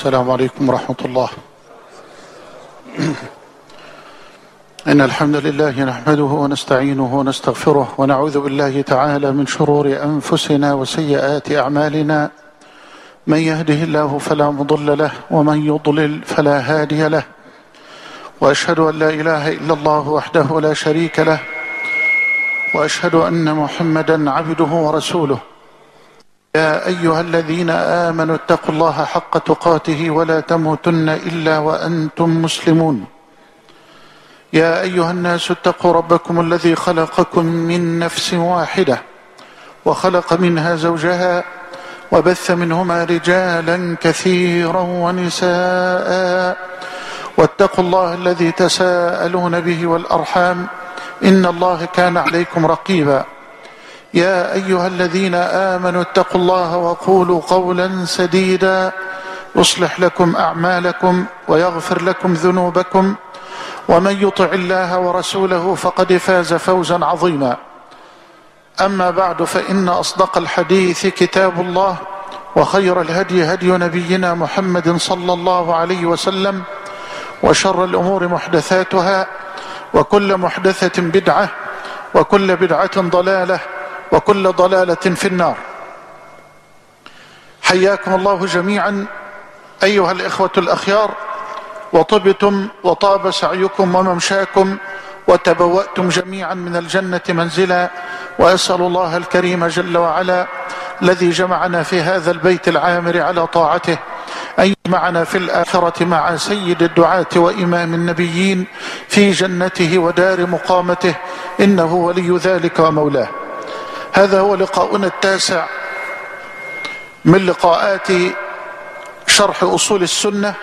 السلام عليكم ورحمة الله. إن الحمد لله نحمده ونستعينه ونستغفره ونعوذ بالله تعالى من شرور أنفسنا وسيئات أعمالنا. من يهده الله فلا مضل له ومن يضلل فلا هادي له، وأشهد أن لا إله إلا الله وحده لا شريك له، وأشهد أن محمدا عبده ورسوله. يا أيها الذين آمنوا اتقوا الله حق تقاته ولا تموتن إلا وأنتم مسلمون. يا أيها الناس اتقوا ربكم الذي خلقكم من نفس واحدة وخلق منها زوجها وبث منهما رجالا كثيرا ونساء، واتقوا الله الذي تساءلون به والأرحام إن الله كان عليكم رقيبا. يا أيها الذين آمنوا اتقوا الله وقولوا قولا سديدا يصلح لكم أعمالكم ويغفر لكم ذنوبكم، ومن يطع الله ورسوله فقد فاز فوزا عظيما. أما بعد، فإن أصدق الحديث كتاب الله، وخير الهدي هدي نبينا محمد صلى الله عليه وسلم، وشر الأمور محدثاتها، وكل محدثة بدعة، وكل بدعة ضلالة، وكل ضلالة في النار. حياكم الله جميعا أيها الإخوة الأخيار، وطبتم وطاب سعيكم وممشاكم، وتبوأتم جميعا من الجنة منزلا، وأسأل الله الكريم جل وعلا الذي جمعنا في هذا البيت العامر على طاعته أن يجمعنا في الآخرة مع سيد الدعاة وإمام النبيين في جنته ودار مقامته، إنه ولي ذلك ومولاه. هذا هو لقاؤنا التاسع من لقاءات شرح أصول السنة،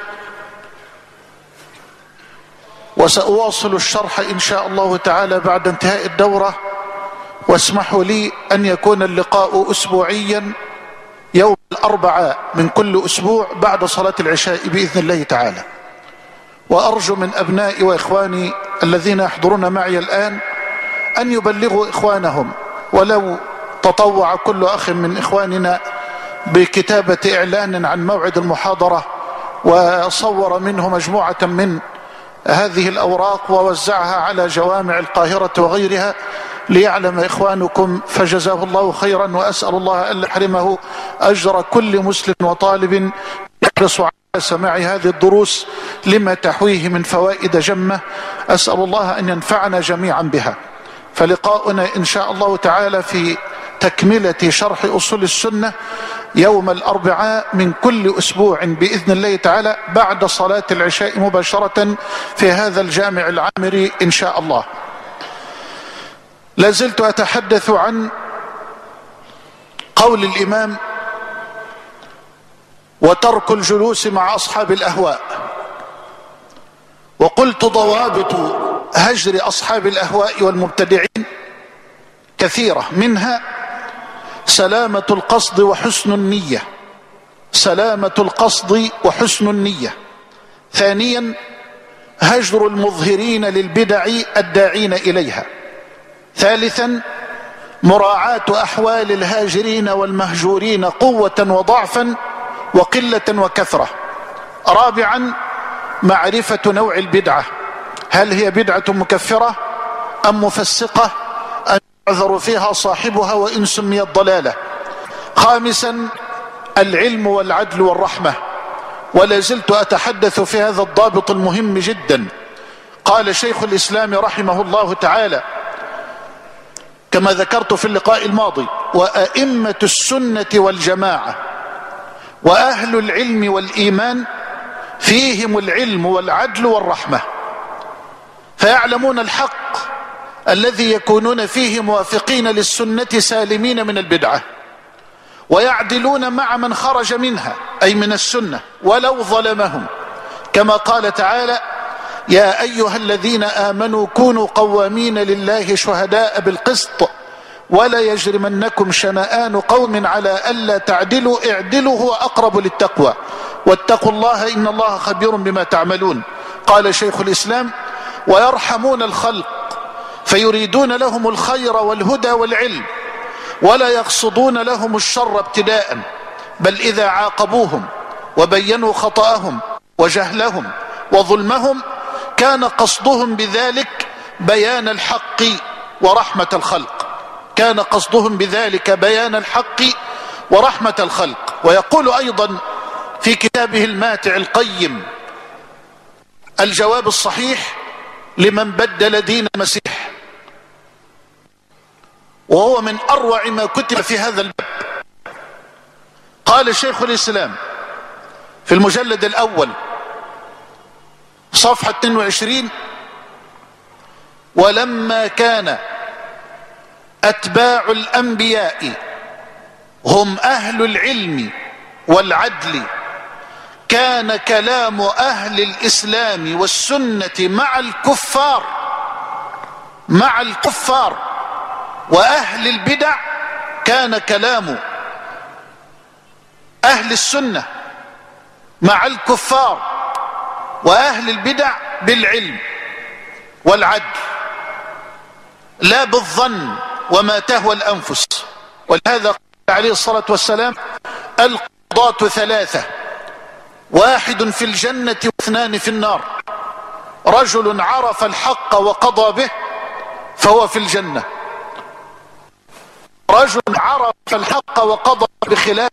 وسأواصل الشرح إن شاء الله تعالى بعد انتهاء الدورة. واسمحوا لي أن يكون اللقاء أسبوعيا يوم الأربعاء من كل أسبوع بعد صلاة العشاء بإذن الله تعالى. وأرجو من أبنائي وإخواني الذين يحضرون معي الآن أن يبلغوا إخوانهم، ولو تطوع كل أخ من إخواننا بكتابة إعلان عن موعد المحاضرة وصور منه مجموعة من هذه الأوراق ووزعها على جوامع القاهرة وغيرها ليعلم إخوانكم، فجزاه الله خيرا. وأسأل الله أن يحرمه أجر كل مسلم وطالب يحرص على سماع هذه الدروس لما تحويه من فوائد جمة. أسأل الله أن ينفعنا جميعا بها. فلقاؤنا إن شاء الله تعالى في تكملة شرح أصول السنة يوم الأربعاء من كل أسبوع بإذن الله تعالى بعد صلاة العشاء مباشرة في هذا الجامع العامري إن شاء الله. لازلت أتحدث عن قول الإمام: وترك الجلوس مع أصحاب الأهواء. وقلت ضوابط هجر أصحاب الأهواء والمبتدعين كثيرة، منها سلامة القصد وحسن النية. سلامة القصد وحسن النية. ثانيا هجر المظهرين للبدع الداعين إليها. ثالثا مراعاة أحوال الهاجرين والمهجورين قوة وضعفا وقلة وكثرة. رابعا معرفة نوع البدعة، هل هي بدعة مكفرة أم مفسقة أن يعذر فيها صاحبها وإن سميت ضلالة. خامسا العلم والعدل والرحمة، ولا زلت أتحدث في هذا الضابط المهم جدا. قال شيخ الإسلام رحمه الله تعالى كما ذكرت في اللقاء الماضي: وأئمة السنة والجماعة وأهل العلم والإيمان فيهم العلم والعدل والرحمة، فيعلمون الحق الذي يكونون فيه موافقين للسنة سالمين من البدعة، ويعدلون مع من خرج منها أي من السنة ولو ظلمهم، كما قال تعالى: يا أيها الذين آمنوا كونوا قوامين لله شهداء بالقسط ولا يجرمنكم شنآن قوم على ألا تعدلوا اعدلوا هو أقرب للتقوى واتقوا الله إن الله خبير بما تعملون. قال شيخ الإسلام: ويرحمون الخلق فيريدون لهم الخير والهدى والعلم ولا يقصدون لهم الشر ابتداء، بل إذا عاقبوهم وبينوا خطأهم وجهلهم وظلمهم كان قصدهم بذلك بيان الحق ورحمة الخلق، كان قصدهم بذلك بيان الحق ورحمة الخلق. ويقول أيضا في كتابه الماتع القيم الجواب الصحيح لمن بدل دين المسيح، وهو من أروع ما كتب في هذا الباب. قال شيخ الإسلام في المجلد الأول صفحة 22: ولما كان أتباع الأنبياء هم أهل العلم والعدل كان كلام أهل الإسلام والسنة مع الكفار وأهل البدع، كان كلام أهل السنة مع الكفار وأهل البدع بالعلم والعدل لا بالظن وما تهوى الأنفس. ولهذا قال عليه الصلاة والسلام: القضاة ثلاثة، واحد في الجنة واثنان في النار، رجل عرف الحق وقضى به فهو في الجنة، رجل عرف الحق وقضى بخلافه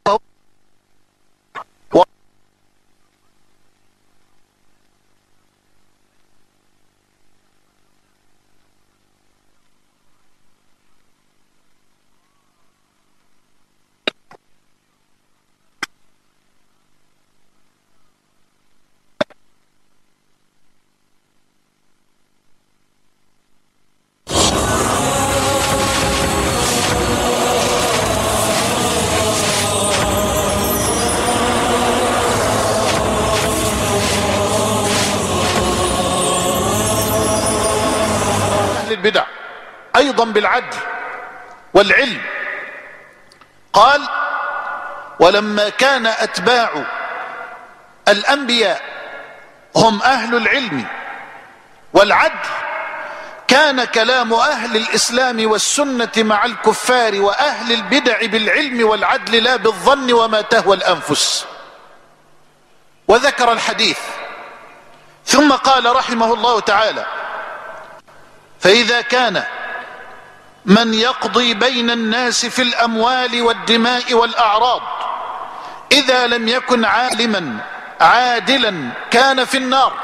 البدع أيضا بالعدل والعلم. قال: ولما كان أتباع الأنبياء هم أهل العلم والعدل كان كلام أهل الإسلام والسنة مع الكفار وأهل البدع بالعلم والعدل لا بالظن وما تهوى الأنفس. وذكر الحديث ثم قال رحمه الله تعالى: فإذا كان من يقضي بين الناس في الأموال والدماء والأعراض إذا لم يكن عالما عادلا كان في النار.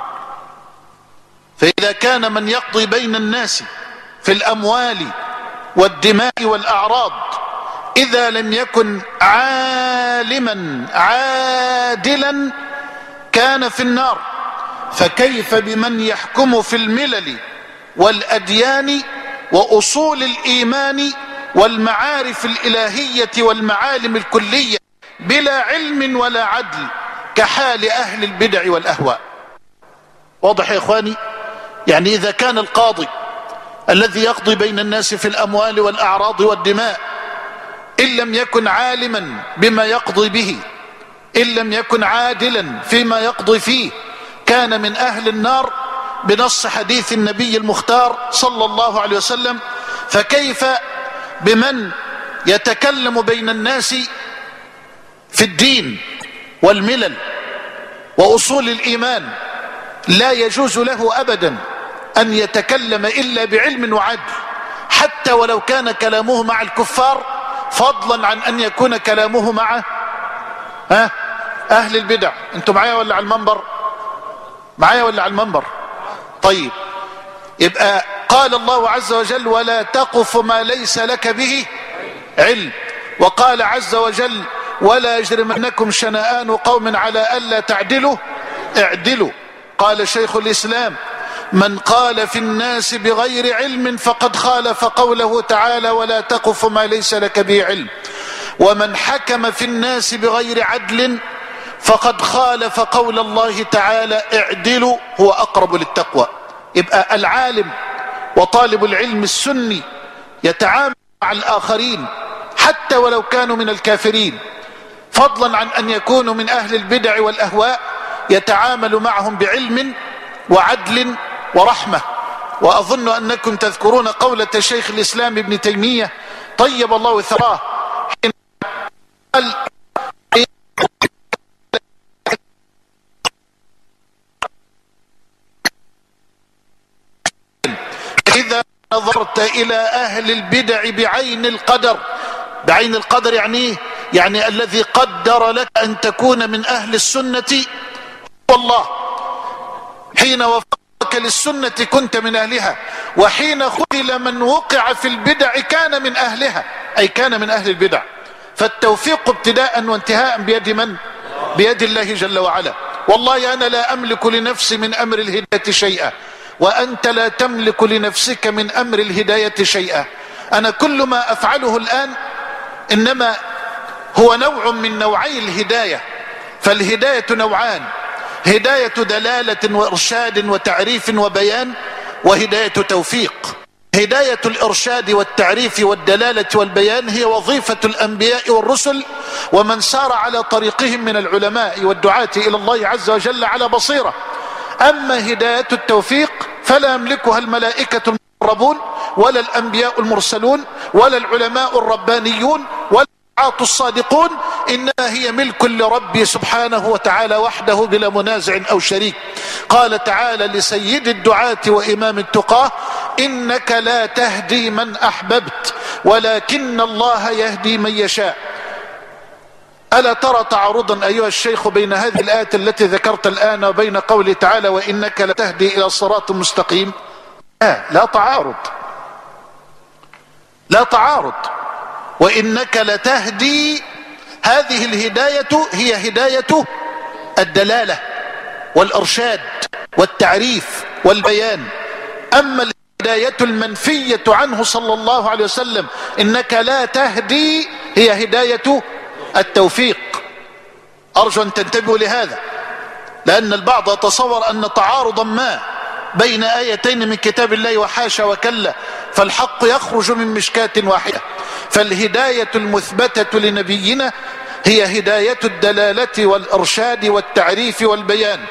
فإذا كان من يقضي بين الناس في الأموال والدماء والأعراض إذا لم يكن عالما عادلا كان في النار، فكيف بمن يحكم في الملل والأديان وأصول الإيمان والمعارف الإلهية والمعالم الكلية بلا علم ولا عدل كحال أهل البدع والأهواء. واضح يا إخواني؟ يعني إذا كان القاضي الذي يقضي بين الناس في الأموال والأعراض والدماء إن لم يكن عالما بما يقضي به، إن لم يكن عادلا فيما يقضي فيه، كان من أهل النار بنص حديث النبي المختار صلى الله عليه وسلم. فكيف بمن يتكلم بين الناس في الدين والملل وأصول الإيمان؟ لا يجوز له أبدا أن يتكلم إلا بعلم وعدل، حتى ولو كان كلامه مع الكفار، فضلا عن أن يكون كلامه مع أهل البدع. أنتم معايا ولا على المنبر؟ معايا ولا على المنبر؟ طيب، يبقى قال الله عز وجل: ولا تقف ما ليس لك به علم. وقال عز وجل: ولا يجرمنكم شنآن قوم على ألا تعدلوا اعدلوا. قال شيخ الإسلام: من قال في الناس بغير علم فقد خالف قوله تعالى: ولا تقف ما ليس لك به علم. ومن حكم في الناس بغير عدل فقد خالف قول الله تعالى: اعدلوا هو أقرب للتقوى. يبقى العالم وطالب العلم السني يتعامل مع الآخرين حتى ولو كانوا من الكافرين، فضلا عن أن يكونوا من أهل البدع والأهواء، يتعامل معهم بعلم وعدل ورحمة. وأظن أنكم تذكرون قولة شيخ الإسلام ابن تيمية طيب الله ثراه حين قال: نظرت إلى أهل البدع بعين القدر. بعين القدر يعني إيه؟ يعني الذي قدر لك أن تكون من أهل السنة هو الله. حين وفقك للسنة كنت من أهلها، وحين خذل من وقع في البدع كان من أهلها، أي كان من أهل البدع. فالتوفيق ابتداء وانتهاء بيد من؟ بيد الله جل وعلا. والله أنا لا أملك لنفسي من أمر الهداية شيئا، وأنت لا تملك لنفسك من أمر الهداية شيئا. أنا كل ما أفعله الآن إنما هو نوع من نوعي الهداية. فالهداية نوعان: هداية دلالة وإرشاد وتعريف وبيان، وهداية توفيق. هداية الإرشاد والتعريف والدلالة والبيان هي وظيفة الأنبياء والرسل ومن سار على طريقهم من العلماء والدعاة إلى الله عز وجل على بصيرة. أما هداية التوفيق فلا يملكها الملائكة المقربون ولا الأنبياء المرسلون ولا العلماء الربانيون ولا الدعاة الصادقون، إنما هي ملك لربي سبحانه وتعالى وحده بلا منازع أو شريك. قال تعالى لسيد الدعاة وإمام التقاه: إنك لا تهدي من أحببت ولكن الله يهدي من يشاء. ألا ترى تعارضا أيها الشيخ بين هذه الآية التي ذكرت الآن وبين قوله تعالى: وإنك لتهدي إلى صراط مستقيم؟ لا تعارض، لا تعارض. وإنك لتهدي، هذه الهداية هي هداية الدلالة والإرشاد والتعريف والبيان. أما الهداية المنفية عنه صلى الله عليه وسلم إنك لا تهدي هي هداية التوفيق. أرجو أن تنتبهوا لهذا، لأن البعض يتصور أن تعارضا ما بين آيتين من كتاب الله، وحاشا وكلا، فالحق يخرج من مشكاة واحدة. فالهداية المثبتة لنبينا هي هداية الدلالة والإرشاد والتعريف والبيان.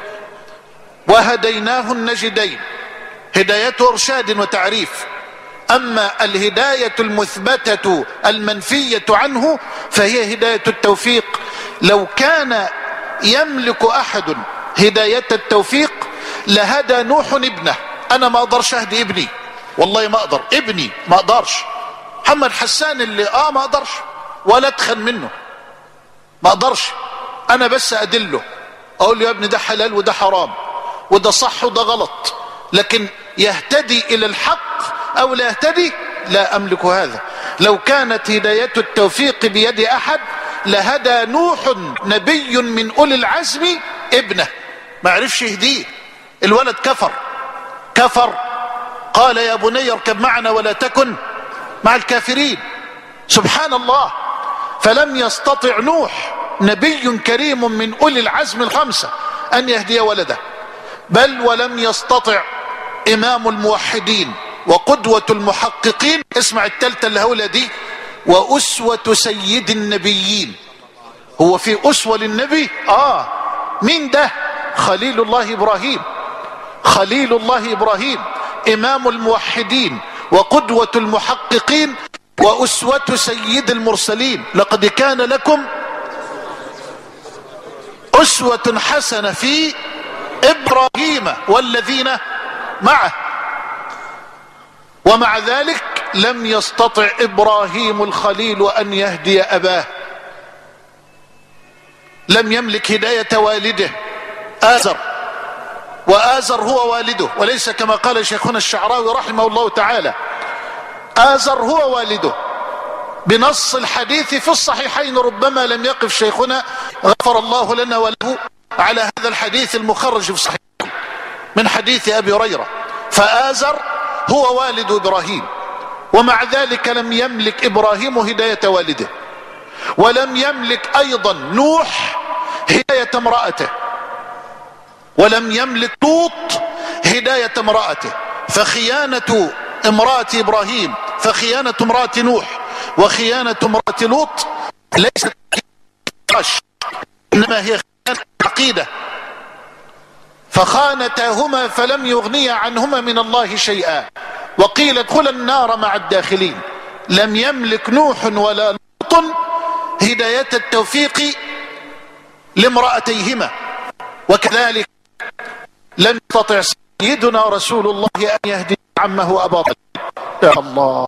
وهديناه النجدين، هداية إرشاد وتعريف. أما الهداية المثبتة المنفية عنه فهي هداية التوفيق. لو كان يملك أحد هداية التوفيق لهدى نوح ابنه. أنا ما أقدرش أهدي ابني، والله ما أقدر، ابني ما أقدرش. محمد حسان اللي ما أقدرش ولا أدخن منه، ما أقدرش. أنا بس أدله، أقول له يا ابني ده حلال وده حرام وده صح وده غلط، لكن يهتدي إلى الحق أو لا يهتدي لا أملك هذا. لو كانت هداية التوفيق بيد أحد لهدى نوح نبي من أولي العزم ابنه، ما عرفش يهديه. الولد كفر، قال يا بني اركب معنا ولا تكن مع الكافرين. سبحان الله. فلم يستطع نوح نبي كريم من أولي العزم الخمسة أن يهدي ولده، بل ولم يستطع إمام الموحدين وقدوة المحققين. اسمع التالتة اللي هقولها دي: وأسوة سيد النبيين. هو في أسوة للنبي؟ مين ده؟ خليل الله إبراهيم. خليل الله إبراهيم إمام الموحدين وقدوة المحققين وأسوة سيد المرسلين. لقد كان لكم أسوة حسنة في إبراهيم والذين معه. ومع ذلك لم يستطع إبراهيم الخليل أن يهدي أباه، لم يملك هداية والده آزر، وآزر هو والده، وليس كما قال شيخنا الشعراوي رحمه الله تعالى: آزر هو والده بنص الحديث في الصحيحين. ربما لم يقف شيخنا غفر الله لنا وله على هذا الحديث المخرج في الصحيح من حديث أبي هريرة. فآزر هو والد إبراهيم، ومع ذلك لم يملك إبراهيم هداية والده، ولم يملك أيضا نوح هداية امرأته، ولم يملك لوط هداية امرأته. فخيانة امرأة إبراهيم، فخيانة امرأة نوح، وخيانة امرأة لوط ليست إنما هي خيانة عقيدة. فخانتاهما فلم يغنيا عنهما من الله شيئا، وقيل ادخلا النار مع الداخلين. لم يملك نوح ولا لوط هداية التوفيق لامرأتيهما، وكذلك لم يستطع سيدنا رسول الله أن يهدي عمه أبا طالب. يا الله،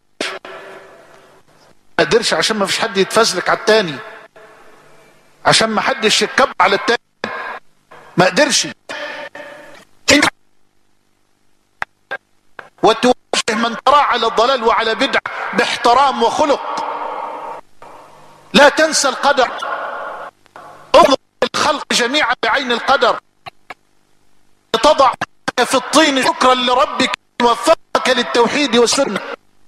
ما قدرش عشان ما فيش حد يتفزلك على التاني، عشان ما حدش يتكب على التاني، ما قدرش. وتواجه من ترى على الضلال وعلى بدعة باحترام وخلق. لا تنسى القدر، انظر الخلق جميعا بعين القدر، تضع في الطين شكرا لربك وفقك للتوحيد والسنة.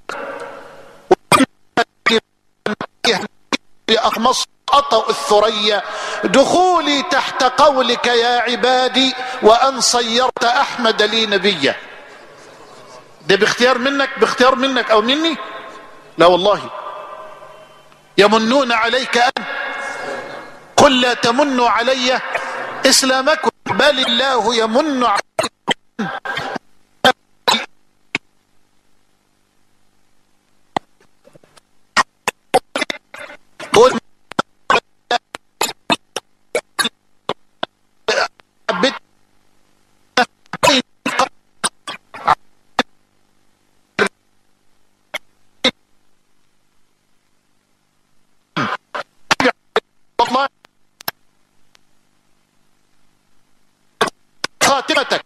بأخمص أطأ الثريا دخولي تحت قولك يا عبادي وأن صيرت أحمد لي نبيا. ده باختيار منك، باختيار منك أو مني؟ لا والله. يمنون عليك أن قل لا تمنوا علي إسلامكم بل الله يمن عليكم خاتمتك.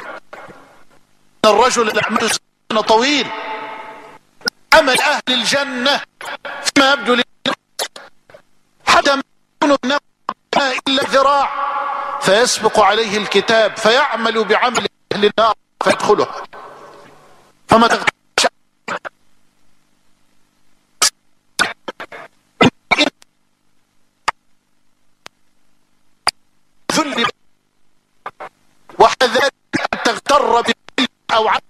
الرجل الأعمال طويل، عمل أهل الجنة فيما يبدو لي حتى ما يكون إلا ذراع فيسبق عليه الكتاب فيعمل بعمل أهل النار فيدخلها. فما تغتش ذل وحذارك أن تغتر بالعلم أو عمل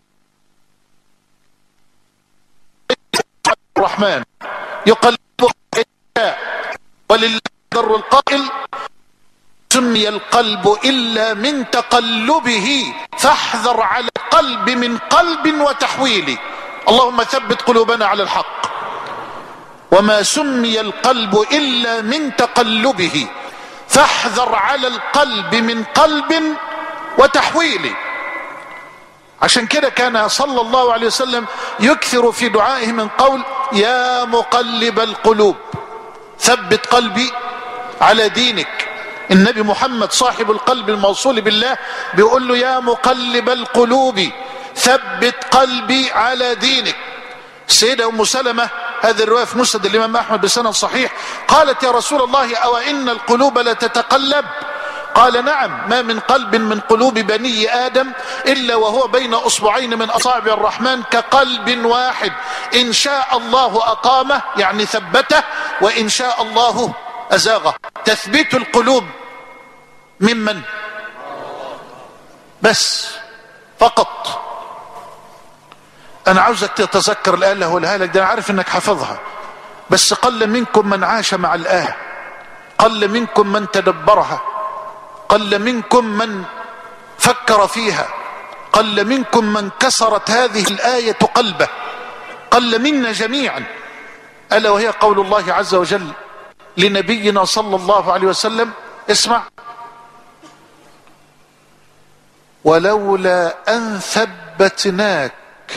الرحمن يقلبه ولله در القائل سمي القلب إلا من تقلبه فاحذر على القلب من قلب وتحويل. اللهم ثبت قلوبنا على الحق. وما سمي القلب إلا من تقلبه فاحذر على القلب من قلب وتحويل. عشان كده كان صلى الله عليه وسلم يكثر في دعائه من قول يا مقلب القلوب ثبت قلبي على دينك. النبي محمد صاحب القلب الموصول بالله بيقول له يا مقلب القلوب ثبت قلبي على دينك. السيدة أم سلمة، هذه الرواية في مسند الإمام أحمد بسند صحيح، قالت يا رسول الله أو إن القلوب لتتقلب؟ قال نعم، ما من قلب من قلوب بني آدم إلا وهو بين أصبعين من أصابع الرحمن كقلب واحد إن شاء الله أقامه يعني ثبته وإن شاء الله أزاغه. تثبيت القلوب ممن؟ بس فقط. أنا عاوزك تتذكر الآية اللي هقولها لك، ده أنا عارف إنك حافظها، بس قل منكم من عاش مع الآية، قل منكم من تدبرها، قل منكم من فكر فيها، قل منكم من كسرت هذه الآية قلبه، قل منا جميعا. ألا وهي قول الله عز وجل لنبينا صلى الله عليه وسلم، اسمع: ولولا أن ثبتناك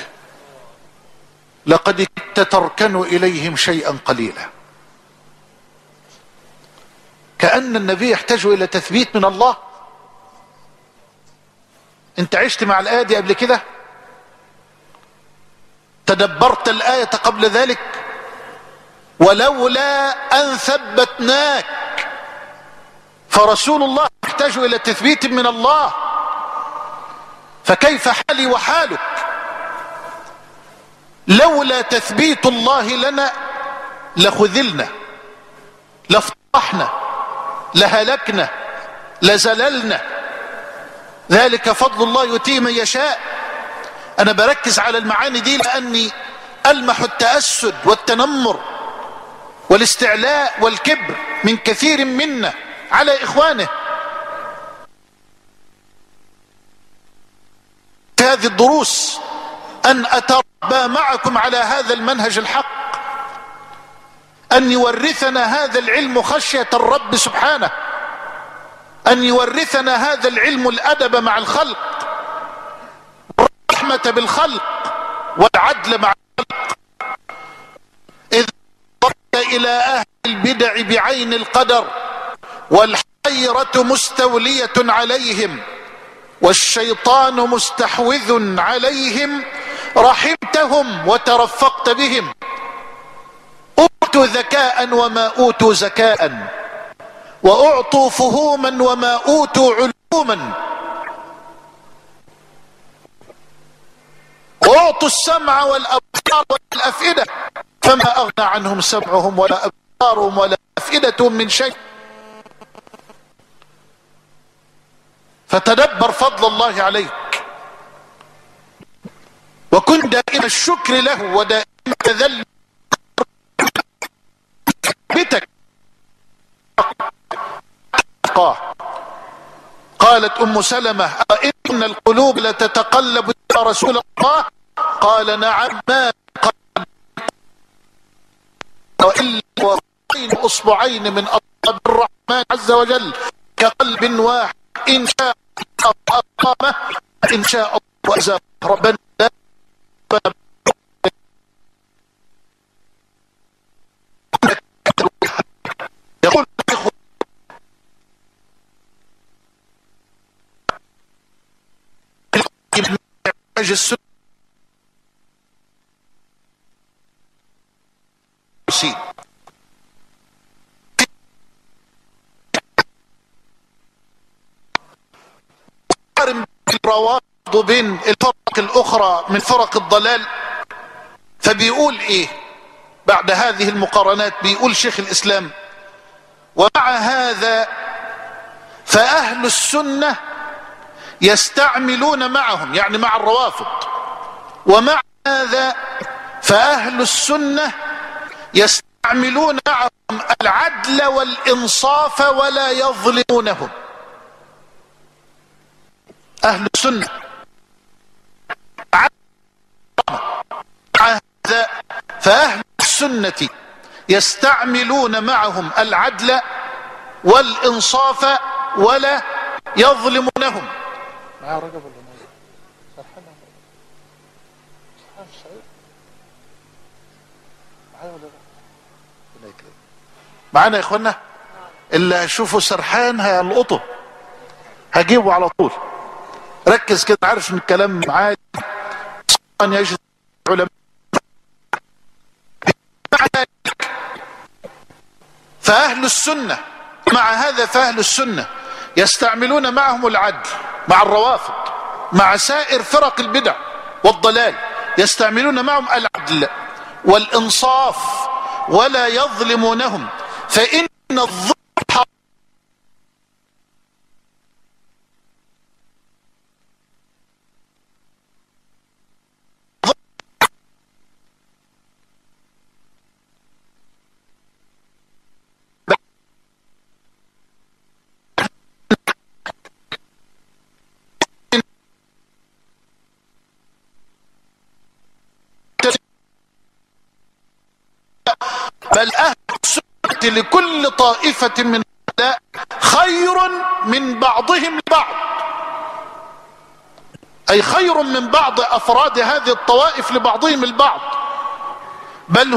لقد كدت تركن إليهم شيئا قليلا. كأن النبي يحتاج إلى تثبيت من الله. انت عشت مع الآية دي قبل كده؟ تدبرت الآية قبل ذلك؟ ولولا أن ثبتناك. فرسول الله يحتاج إلى تثبيت من الله، فكيف حالي وحالك؟ لولا تثبيت الله لنا لخذلنا، لافضحنا، لهلكنا، لزللنا. ذلك فضل الله يؤتيه من يشاء. أنا بركز على المعاني دي لأني ألمح التأسد والتنمر والاستعلاء والكبر من كثير منا على إخوانه. في هذه الدروس أن أتربى معكم على هذا المنهج الحق، أن يورثنا هذا العلم خشية الرب سبحانه، أن يورثنا هذا العلم الأدب مع الخلق، الرحمة بالخلق، والعدل مع الخلق. إذ نظرت إلى أهل البدع بعين القدر والحيرة مستولية عليهم والشيطان مستحوذ عليهم رحمتهم وترفقت بهم. أوتوا ذكاء وما أوتوا زكاء، وأعطوا فهوما وما أوتوا علوما، وأعطوا السمع والأبصار والأفئدة فما أغنى عنهم سمعهم ولا أبصارهم ولا أفئدتهم من شيء. فتدبر فضل الله عليك، وكن دائم الشكر له ودائم تذل بتك. قالت أم سلمة: إن القلوب لتتقلب يا رسول الله؟ قال: نعم، ما وإلا وبين أصبعين من أصابع الرحمن عز وجل كقلب واحد، إن شاء الله أقامه إن شاء الله أزاله. ربنا يقول السنة الروابط بين الفرق الأخرى من فرق الضلال. فبيقول إيه بعد هذه المقارنات؟ بيقول شيخ الإسلام: ومع هذا فأهل السنة يستعملون معهم، يعني مع الروافض، ومع هذا فأهل السنة يستعملون معهم العدل والإنصاف ولا يظلمونهم. أهل السنة مع هذا فأهل السنة يستعملون معهم العدل والإنصاف ولا يظلمونهم. معانا يا اخوانا؟ اللي هشوفه سرحان هيلقطه، هجيبه على طول. ركز كده، عارف ان الكلام عادي يجد علماء. فأهل السنة مع هذا فأهل السنة يستعملون معهم العدل مع الروافض، مع سائر فرق البدع والضلال، يستعملون معهم العدل والإنصاف ولا يظلمونهم. فإن الظلم بل أهل السنة لكل طائفة من هؤلاء خير من بعضهم لبعض، أي خير من بعض أفراد هذه الطوائف لبعضهم البعض. بل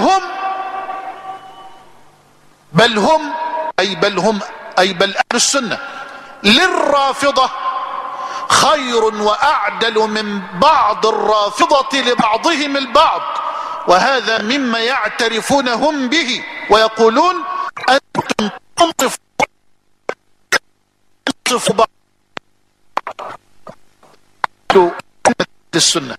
بل أهل السنة للرافضة خير وأعدل من بعض الرافضة لبعضهم البعض، وهذا مما يعترفون هم به ويقولون: أنتم تنصفوا بعض السنة.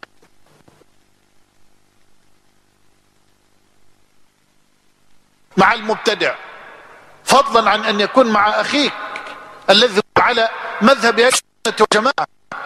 مع المبتدع، فضلا عن أن يكون مع أخيك الذي على مذهب أهل السنة والجماعة.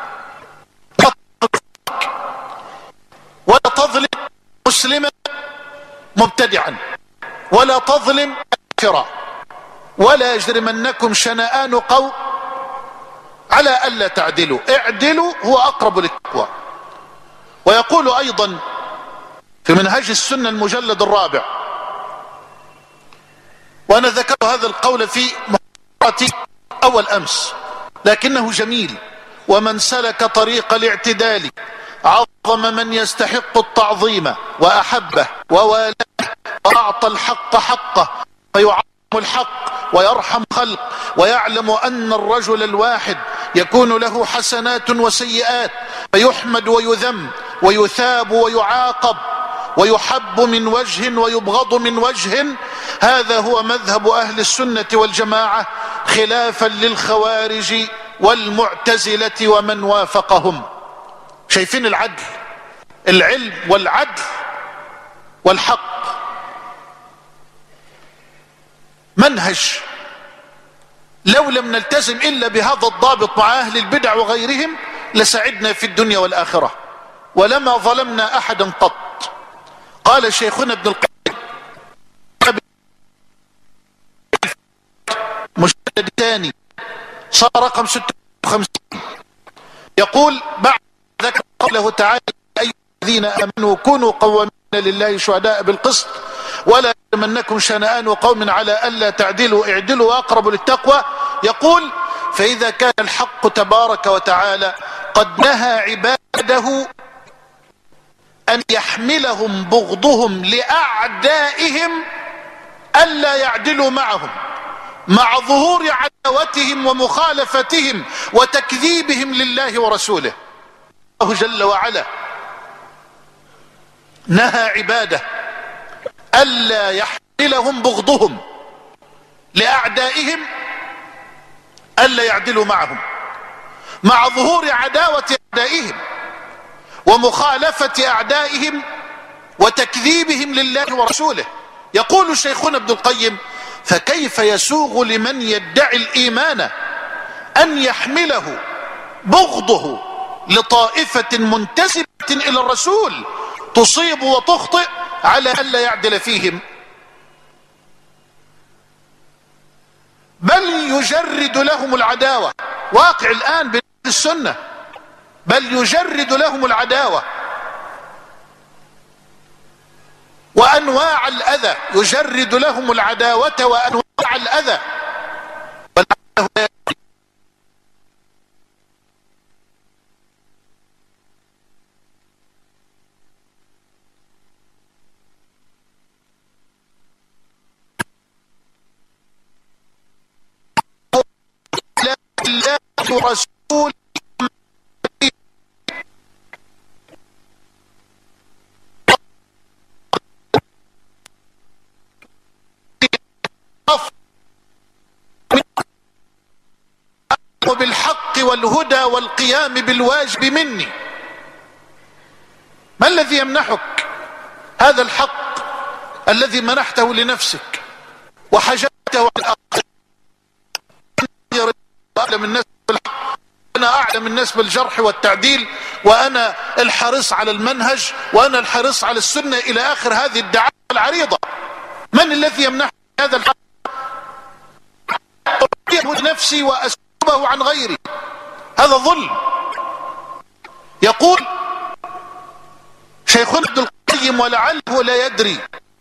ولا تظلم مسلما مبتدعا، ولا تظلم كافرا، ولا يجرمنكم شنآن قوم على ألا تعدلوا، اعدلوا هو أقرب للتقوى. ويقول أيضا في منهج السنة المجلد الرابع، وأنا ذكرت هذا القول في محاضرتي أول أمس لكنه جميل: ومن سلك طريق الاعتدال عظم عظم من يستحق التعظيم وأحبه ووالاه وأعطى الحق حقه فيعظم الحق ويرحم خلق ويعلم أن الرجل الواحد يكون له حسنات وسيئات فيحمد ويذم ويثاب ويعاقب ويحب من وجه ويبغض من وجه. هذا هو مذهب أهل السنة والجماعة خلافا للخوارج والمعتزلة ومن وافقهم. شايفين العدل، العلم والعدل والحق منهج لو لم نلتزم إلا بهذا الضابط مع أهل البدع وغيرهم لسعدنا في الدنيا والآخرة ولما ظلمنا أحدا قط. قال شيخنا ابن القيم مجلد ثاني صار رقم 56 يقول بعد ذكر قوله تعالى أيها الذين آمنوا كونوا قوامين لله شهداء بالقسط ولا يجرمنكم شنآن قوم على ألا تعدلوا اعدلوا وأقربوا للتقوى. يقول فإذا كان الحق تبارك وتعالى قد نهى عباده أن يحملهم بغضهم لأعدائهم ألا يعدلوا معهم مع ظهور عداوتهم ومخالفتهم وتكذيبهم لله ورسوله. الله جل وعلا نهى عباده ألا يحملهم بغضهم لأعدائهم ألا يعدلوا معهم مع ظهور عداوة أعدائهم ومخالفة أعدائهم وتكذيبهم لله ورسوله. يقول شيخنا ابن القيم فكيف يسوغ لمن يدعي الإيمان أن يحمله بغضه لطائفة منتسبة إلى الرسول تصيب وتخطئ على ألا يعدل فيهم، بل يجرد لهم العداوة. واقع الآن بين السنة، بل يجرد لهم العداوة وأنواع الأذى، يجرد لهم العداوة وأنواع الأذى. الله ورسول وبالحق والهدى والقيام بالواجب مني. ما الذي يمنحك هذا الحق الذي منحته لنفسك وحجبته عن الآخر؟ أعلم الناس بالحق، أنا أعلم الناس بالجرح والتعديل، وأنا الحريص على المنهج، وأنا الحريص على السنة، إلى آخر هذه الدعاية العريضة. من الذي يمنحني هذا الحق؟ نفسي وأسلبه عن غيري، هذا ظلم. يقول شيخنا ابن القيم ولعله لا يدري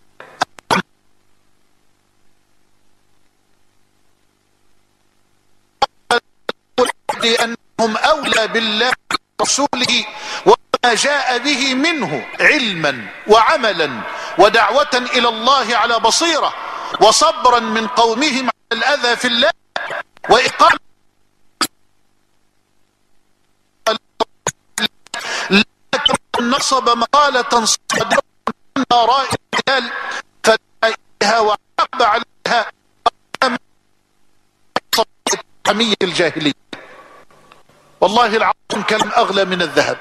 أنهم أولى بالله ورسوله وما جاء به منه علما وعملا ودعوة إلى الله على بصيرة وصبرا من قومهم على الأذى في الله وإقامة نصب مقالة صادرة من آراء الرجال فدعاها وعقب عليها حمية الجاهلية. والله العظيم كلام أغلى من الذهب.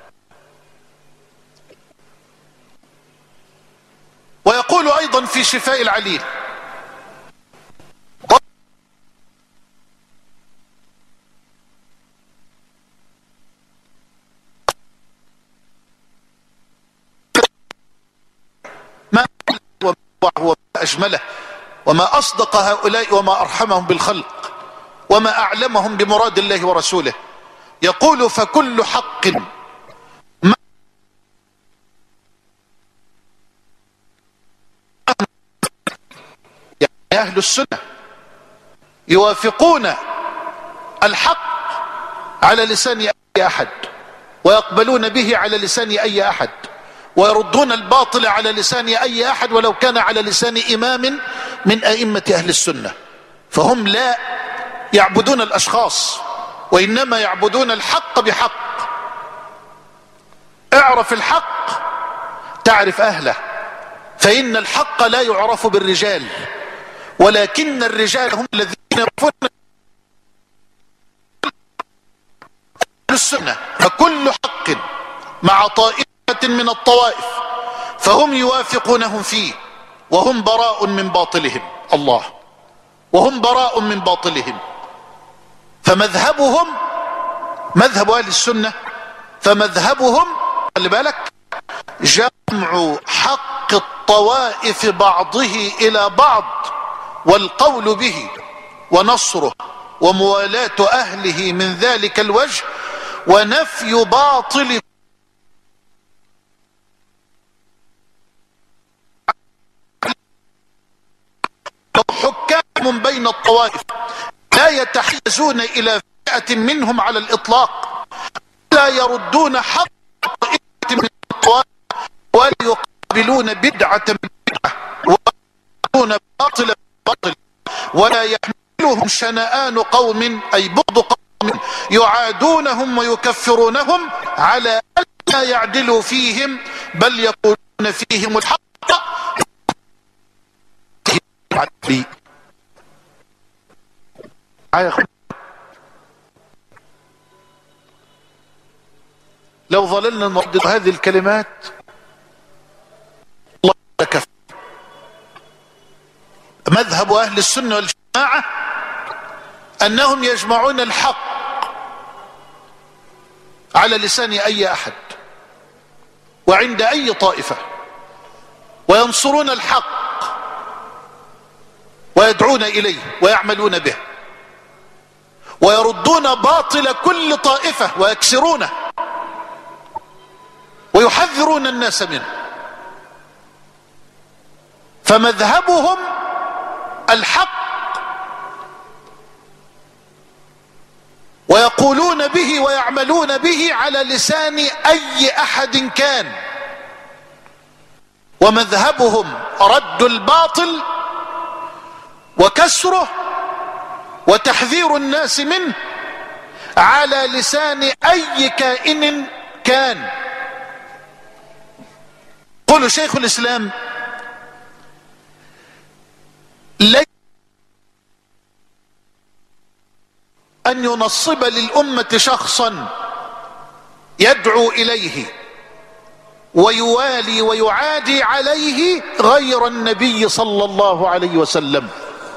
ويقول أيضا في شفاء العليل ما وما أجمله وما أصدق هؤلاء وما أرحمهم بالخلق وما أعلمهم بمراد الله ورسوله. يقول فكل حق يعني أهل السنة يوافقون الحق على لسان أي أحد ويقبلون به على لسان أي أحد، ويردون الباطل على لسان أي أحد ولو كان على لسان إمام من أئمة أهل السنة. فهم لا يعبدون الأشخاص، وإنما يعبدون الحق بحق. اعرف الحق تعرف أهله، فإن الحق لا يعرف بالرجال، ولكن الرجال هم الذين يعرفون السنة. فكل حق مع طائفة من الطوائف فهم يوافقونهم فيه، وهم براء من باطلهم. الله، وهم براء من باطلهم. فمذهبهم مذهب أهل السنة، فمذهبهم خلي بالك جمع حق الطوائف بعضه إلى بعض والقول به ونصره وموالاة أهله من ذلك الوجه، ونفي باطل حكام بين الطوائف لا يتحيزون إلى فئة منهم على الإطلاق، لا يردون حق طائفة من الطوائف، ولا يقابلون بدعة بدعة، ولا باطل باطل، ولا يحملهم شنآن قوم أي بغض قوم يعادونهم ويكفرونهم على ألا يعدلوا فيهم، بل يقولون فيهم الحق. لو ظللنا نردد هذه الكلمات الله كفى. مذهب أهل السنة والجماعة أنهم يجمعون الحق على لسان أي أحد وعند أي طائفة، وينصرون الحق ويدعون إليه ويعملون به، ويردون باطل كل طائفة ويكسرونه ويحذرون الناس منه. فمذهبهم الحق، ويقولون به ويعملون به على لسان أي أحد كان. ومذهبهم رد الباطل وكسره وتحذير الناس منه على لسان أي كائن كان. قول شيخ الإسلام: ليس أن ينصب للأمة شخصا يدعو إليه ويوالي ويعادي عليه غير النبي صلى الله عليه وسلم،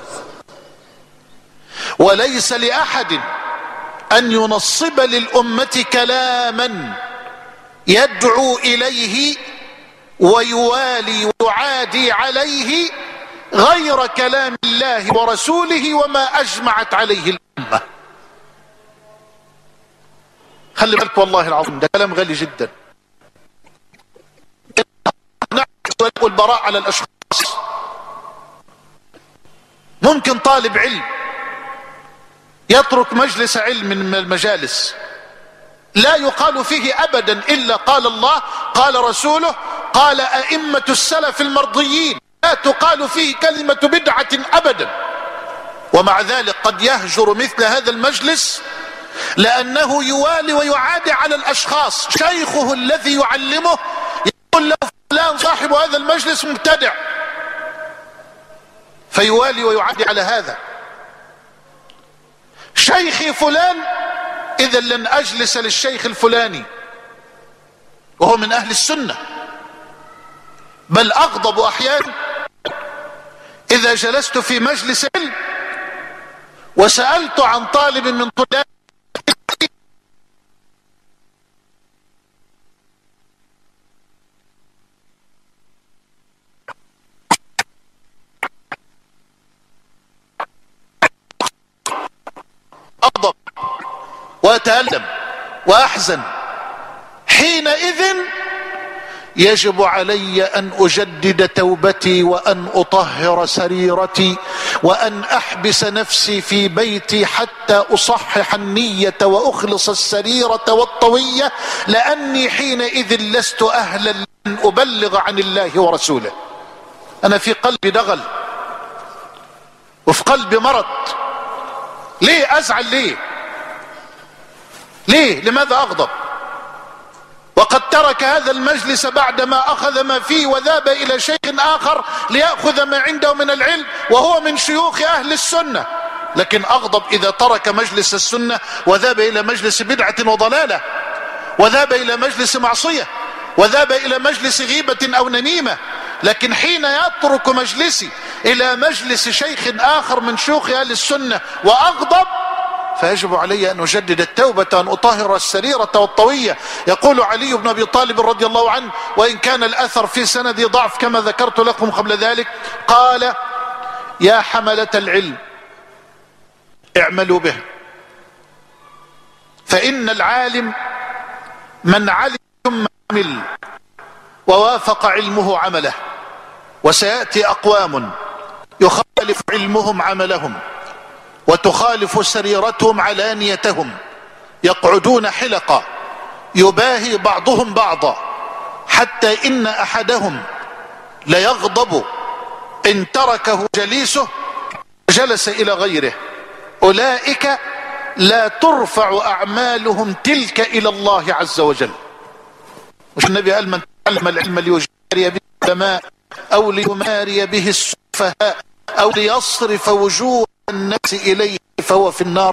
وليس لأحد أن ينصب للأمة كلاما يدعو إليه ويوالي ويعادي عليه غير كلام الله ورسوله وما أجمعت عليه الأمة. خلي بالك والله العظيم ده كلام غالي جدا. والبراء على الأشخاص. ممكن طالب علم يترك مجلس علم من المجالس لا يقال فيه أبدا إلا قال الله قال رسوله قال أئمة السلف المرضيين، لا تقال فيه كلمة بدعة أبدا، ومع ذلك قد يهجر مثل هذا المجلس لأنه يوالي ويعادي على الأشخاص. شيخه الذي يعلمه يقول له فلان صاحب هذا المجلس مبتدع، فيوالي ويعادي على هذا. شيخي فلان إذا لن أجلس للشيخ الفلاني وهو من أهل السنة، بل أغضب أحيانا إذا جلست في مجلس علم وسألت عن طالب من طلاب أغضب وأتألم وأحزن. حينئذ يجب علي أن أجدد توبتي وأن أطهر سريرتي وأن أحبس نفسي في بيتي حتى أصحح النية وأخلص السريرة والطوية، لأني حينئذ لست أهلا أن أبلغ عن الله ورسوله. أنا في قلبي دغل وفي قلبي مرض. ليه أزعل؟ ليه؟ لماذا أغضب؟ وقد ترك هذا المجلس بعدما أخذ ما فيه وذهب إلى شيخ آخر ليأخذ ما عنده من العلم وهو من شيوخ أهل السنة. لكن أغضب إذا ترك مجلس السنة وذهب إلى مجلس بدعة وضلالة، وذهب إلى مجلس معصية، وذهب إلى مجلس غيبة أو نميمة. لكن حين يترك مجلسي إلى مجلس شيخ آخر من شيوخ أهل السنة وأغضب، فيجب علي أن أجدد التوبة، أن أطهر السريرة والطوية. يقول علي بن أبي طالب رضي الله عنه، وإن كان الأثر في سند ضعف كما ذكرت لكم قبل ذلك، قال: يا حملة العلم اعملوا به، فإن العالم من علم ثم عمل ووافق علمه عمله، وسيأتي أقوام يخالف علمهم عملهم وتخالف سريرتهم علانيتهم، يقعدون حلقة يباهي بعضهم بعضا، حتى إن أحدهم ليغضب إن تركه جليسه جلس إلى غيره. أولئك لا ترفع أعمالهم تلك إلى الله عز وجل. مش النبي قال: من تعلم العلم ليجاري به العلماء أو ليماري به السفهاء أو ليصرف وجوه الناس إليه فهو في النار.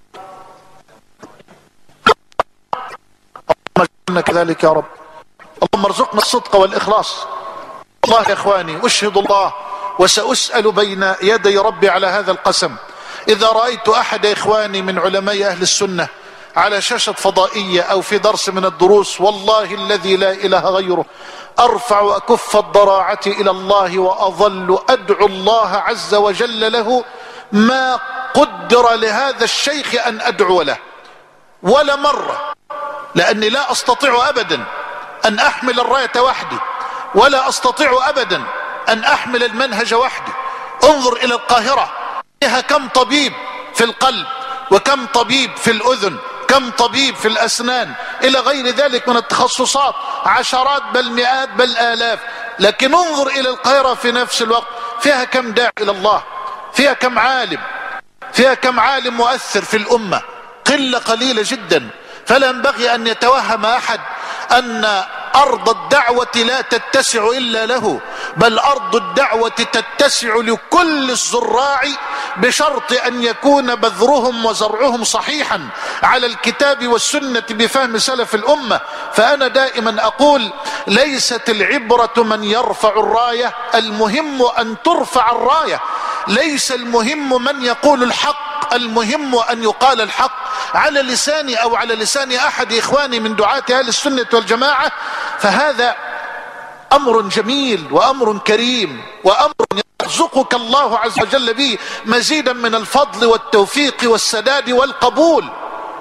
اللهم اجعلنا كذلك يا رب. اللهم ارزقنا الصدق والإخلاص. والله يا إخواني أشهد الله وسأسأل بين يدي ربي على هذا القسم، إذا رأيت أحد إخواني من علماء أهل السنة على شاشة فضائية أو في درس من الدروس، والله الذي لا إله غيره أرفع أكف الضراعة إلى الله وأظل أدعو الله عز وجل له ما قدر لهذا الشيخ أن أدعو له، ولا مرة، لأني لا أستطيع أبدا أن أحمل الراية وحدي، ولا أستطيع أبدا أن أحمل المنهج وحدي. انظر إلى القاهرة، فيها كم طبيب في القلب، وكم طبيب في الأذن، كم طبيب في الأسنان، إلى غير ذلك من التخصصات، عشرات بل مئات بل آلاف. لكن انظر إلى القاهرة في نفس الوقت، فيها كم داعي إلى الله، فيها كم عالم، فيها كم عالم مؤثر في الأمة، قلة قليلة جدا. فلا ينبغي أن يتوهم أحد أن أرض الدعوة لا تتسع إلا له، بل أرض الدعوة تتسع لكل الزراع، بشرط أن يكون بذرهم وزرعهم صحيحا على الكتاب والسنة بفهم سلف الأمة. فأنا دائما أقول: ليست العبرة من يرفع الراية، المهم أن ترفع الراية. ليس المهم من يقول الحق، المهم أن يقال الحق على لساني أو على لسان أحد إخواني من دعاة أهل السنة والجماعة. فهذا أمر جميل وأمر كريم وأمر يرزقك الله عز وجل به مزيدا من الفضل والتوفيق والسداد والقبول.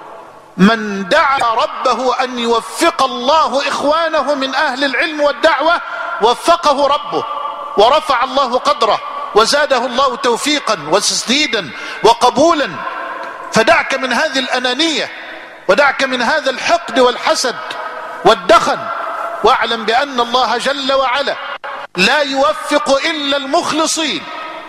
من دعا ربه أن يوفق الله إخوانه من أهل العلم والدعوة وفقه ربه ورفع الله قدره وزاده الله توفيقا وتسديدا وقبولا. فدعك من هذه الأنانية، ودعك من هذا الحقد والحسد والدخن، واعلم بأن الله جل وعلا لا يوفق إلا المخلصين،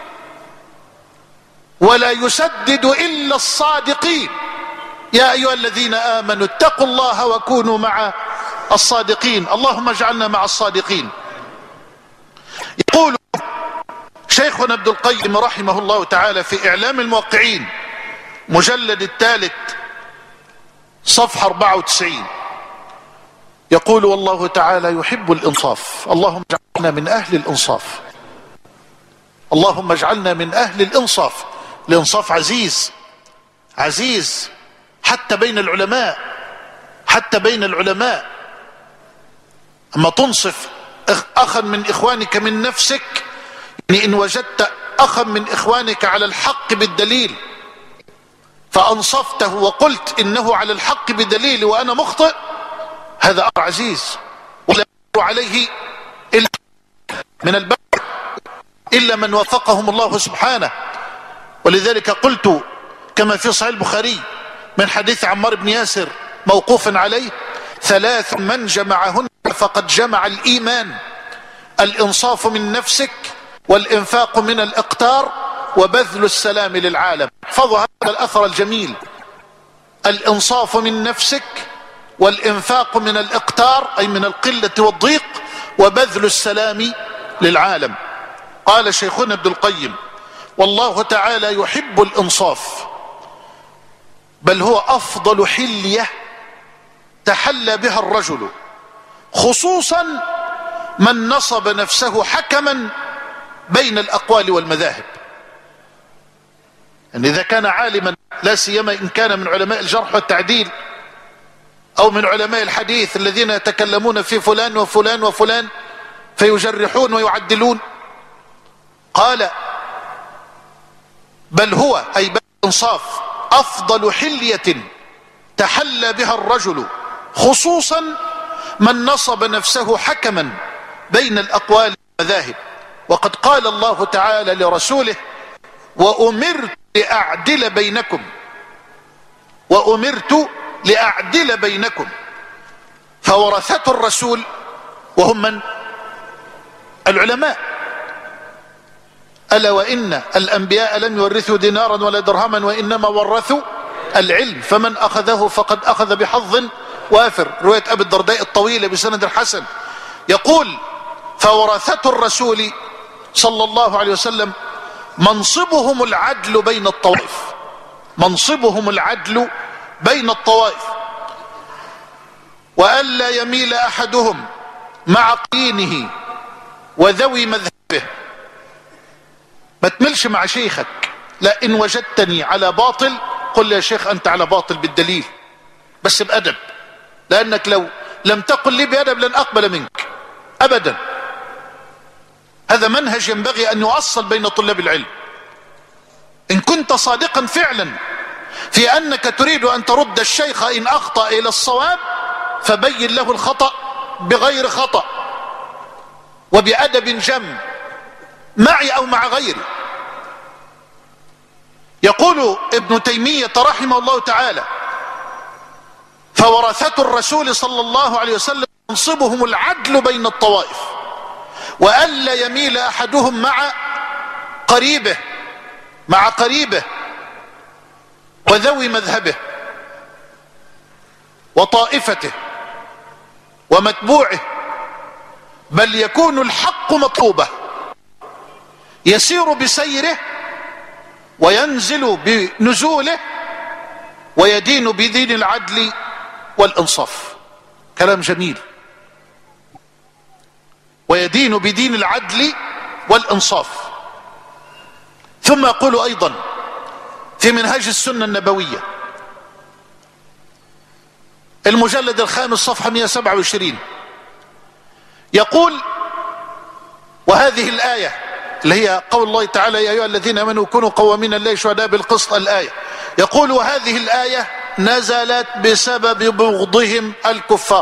ولا يسدد إلا الصادقين. يا أيها الذين آمنوا اتقوا الله وكونوا مع الصادقين. اللهم اجعلنا مع الصادقين. يقول شيخنا ابن القيم رحمه الله تعالى في إعلام الموقعين مجلد الثالث صفحة 94، يقول: والله تعالى يحب الإنصاف. اللهم اجعلنا من أهل الإنصاف، اللهم اجعلنا من أهل الإنصاف. الإنصاف عزيز، عزيز حتى بين العلماء، حتى بين العلماء. أما تنصف أخا من إخوانك من نفسك، يعني إن وجدت أخا من إخوانك على الحق بالدليل فأنصفته وقلت إنه على الحق بدليل وأنا مخطئ، هذا أمر عزيز. ولا عليه إلا من البشر إلا من وفقهم الله سبحانه. ولذلك قلت كما في صحيح البخاري من حديث عمار بن ياسر موقوفا عليه: 3 من جمعهن فقد جمع الإيمان: الإنصاف من نفسك، والإنفاق من الإقتار، وبذل السلام للعالم. احفظوا هذا الأثر الجميل: الإنصاف من نفسك، والإنفاق من الإقتار أي من القلة والضيق، وبذل السلام للعالم. قال شيخنا ابن القيم: والله تعالى يحب الإنصاف، بل هو أفضل حلية تحلى بها الرجل، خصوصا من نصب نفسه حكما بين الأقوال والمذاهب. يعني إذا كان عالما، لا سيما إن كان من علماء الجرح والتعديل أو من علماء الحديث الذين يتكلمون في فلان وفلان وفلان فيجرحون ويعدلون، قال: بل هو أي بالإنصاف أفضل حلية تحلى بها الرجل، خصوصا من نصب نفسه حكما بين الأقوال والمذاهب. وقد قال الله تعالى لرسوله: وأمرت لأعدل بينكم، وأمرت لأعدل بينكم. فورثة الرسول وهم من؟ العلماء. ألا وإن الأنبياء لم يورثوا دينارا ولا درهما وإنما ورثوا العلم، فمن أخذه فقد أخذ بحظ وافر. رواية أبي الدرداء الطويلة بسند حسن. يقول: فورثة الرسول صلى الله عليه وسلم منصبهم العدل بين الطوائف، منصبهم العدل بين الطوائف، وألا يميل أحدهم مع قينه وذوي مذهبه. ما تملش مع شيخك، لا، إن وجدتني على باطل قل لي يا شيخ أنت على باطل بالدليل، بس بأدب، لأنك لو لم تقل لي بأدب لن أقبل منك أبدا. هذا منهج ينبغي أن يؤصل بين طلاب العلم. إن كنت صادقا فعلا في أنك تريد أن ترد الشيخ إن أخطأ إلى الصواب، فبين له الخطأ بغير خطأ وبأدب جم، معي أو مع غيري. يقول ابن تيمية رحمه الله تعالى: فورثة الرسول صلى الله عليه وسلم منصبهم العدل بين الطوائف، وألا يميل أحدهم مع قريبه، مع قريبه وذوي مذهبه وطائفته ومتبوعه، بل يكون الحق مطلوبه، يسير بسيره وينزل بنزوله، ويدين بدين العدل والإنصاف. كلام جميل. ويدين بدين العدل والإنصاف. ثم يقول أيضا في منهاج السنة النبوية المجلد 5 صفحة 127، يقول: وهذه الآية اللي هي قول الله تعالى: يا أيها الذين آمنوا كونوا قوامين لله شهداء بالقسط، الآية. يقول: وهذه الآية نزلت بسبب بغضهم الكفار،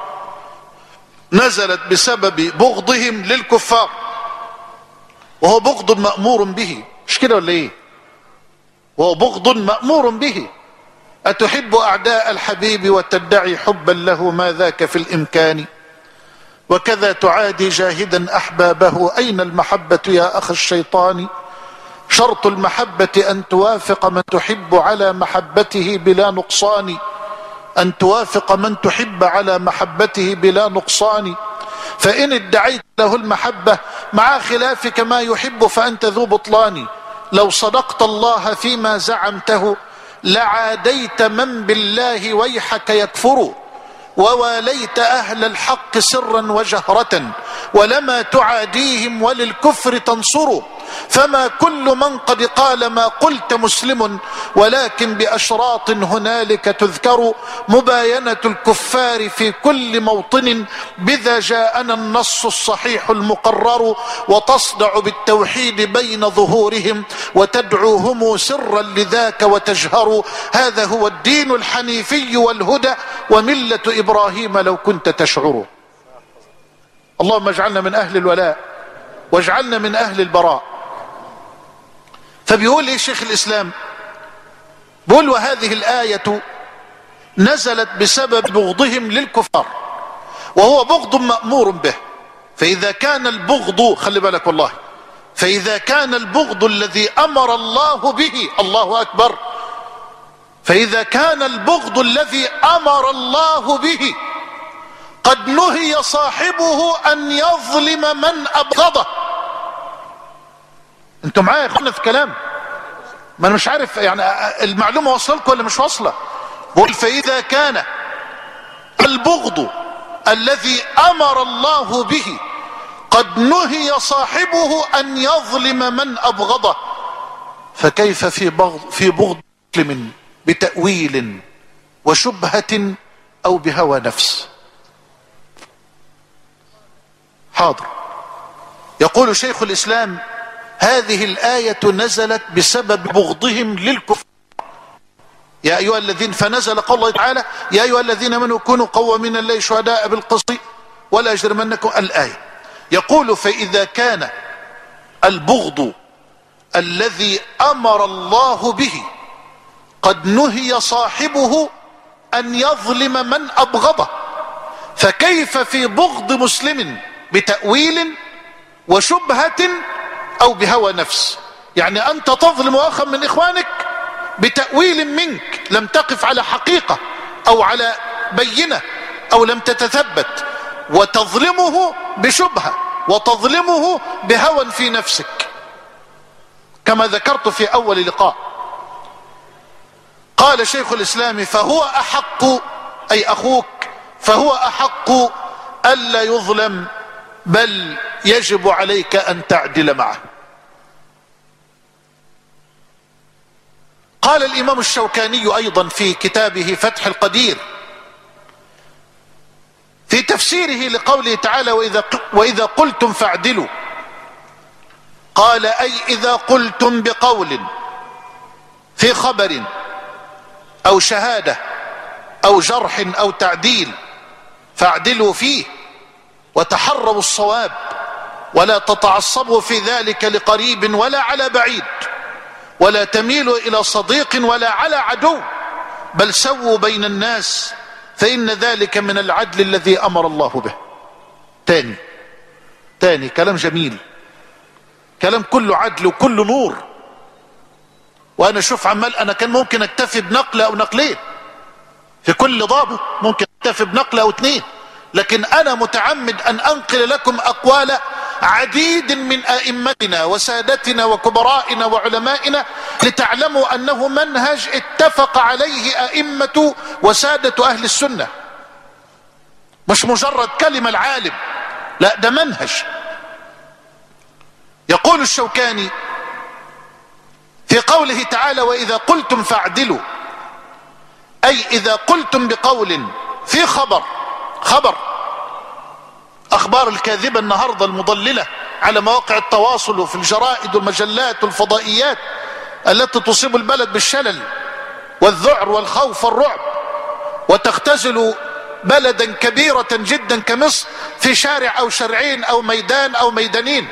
نزلت بسبب بغضهم للكفار، وهو بغض مأمور به. مش كده ولا ايه؟ وهو بغض مأمور به. أتحب أعداء الحبيب وتدعي حبا له، ما ذاك في الإمكان، وكذا تعادي جاهدا أحبابه، أين المحبة يا أخ الشيطان؟ شرط المحبة أن توافق من تحب على محبته بلا نقصان، أن توافق من تحب على محبته بلا نقصان، فإن ادعيت له المحبة مع خلافك ما يحب فأنت ذو بطلان. لو صدقت الله فيما زعمته لعاديت من بالله ويحك يكفر، وواليت أهل الحق سرا وجهرة، ولما تعاديهم وللكفر تنصر. فما كل من قد قال ما قلت مسلم، ولكن بأشراط هنالك تذكر. مباينة الكفار في كل موطن، بذا جاءنا النص الصحيح المقرر. وتصدع بالتوحيد بين ظهورهم، وتدعوهم سرا لذاك وتجهر. هذا هو الدين الحنيفي والهدى، وملة إبراهيم لو كنت تشعر. اللهم اجعلنا من أهل الولاء واجعلنا من أهل البراء. فبيقول ايه شيخ الإسلام؟ بيقول وهذه الآية نزلت بسبب بغضهم للكفار، وهو بغض مأمور به. فإذا كان البغض، خلي بالك والله، فإذا كان البغض الذي أمر الله به، الله أكبر، فإذا كان البغض الذي أمر الله به قد نهي صاحبه أن يظلم من أبغضه. انتوا معايا يا اخوانا في كلام؟ ما انا مش عارف يعني المعلومة واصله لكم ولا مش واصله؟ بقول فإذا كان البغض الذي أمر الله به قد نهي صاحبه أن يظلم من أبغضه، فكيف في بغض مسلم بتأويل وشبهة أو بهوى نفس؟ حاضر. يقول شيخ الإسلام هذه الآية نزلت بسبب بغضهم للكفر. يا أيها الذين، فنزل قول الله تعالى يا أيها الذين آمنوا كونوا قوامين لله شهداء بالقسط ولا يجرمنكم، الآية. يقول فإذا كان البغض الذي أمر الله به قد نهي صاحبه أن يظلم من أبغضه، فكيف في بغض مسلم بتأويل وشبهة أو بهوى نفس؟ يعني أنت تظلم أخا من إخوانك بتأويل منك لم تقف على حقيقة أو على بينة أو لم تتثبت، وتظلمه بشبهة وتظلمه بهوى في نفسك، كما ذكرت في أول لقاء. قال شيخ الإسلام فهو أحق، أي أخوك، فهو أحق ألا يظلم، بل يجب عليك أن تعدل معه. قال الإمام الشوكاني أيضا في كتابه فتح القدير في تفسيره لقوله تعالى وإذا قلتم فاعدلوا، قال أي إذا قلتم بقول في خبر أو شهادة أو جرح أو تعديل فاعدلوا فيه وتحروا الصواب، ولا تتعصبوا في ذلك لقريب ولا على بعيد، ولا تميلوا إلى صديق ولا على عدو، بل سووا بين الناس، فإن ذلك من العدل الذي أمر الله به. تاني كلام جميل، كلام كله عدل وكله نور. وأنا شوف عمال، أنا كان ممكن أكتفي بنقلة أو نقلين في كل ضابط، ممكن أكتفي بنقلة أو اتنين، لكن أنا متعمد أن أنقل لكم أقوال عديد من أئمتنا وسادتنا وكبرائنا وعلمائنا، لتعلموا أنه منهج اتفق عليه أئمة وسادة أهل السنة، مش مجرد كلمة العالم، لا ده منهج. يقول الشوكاني في قوله تعالى وإذا قلتم فاعدلوا، أي إذا قلتم بقول في خبر أخبار الكاذبة النهاردة المضللة على مواقع التواصل وفي الجرائد والمجلات والفضائيات التي تصيب البلد بالشلل والذعر والخوف والرعب، وتختزل بلدا كبيرة جدا كمصر في شارع أو شارعين أو ميدان أو ميدانين.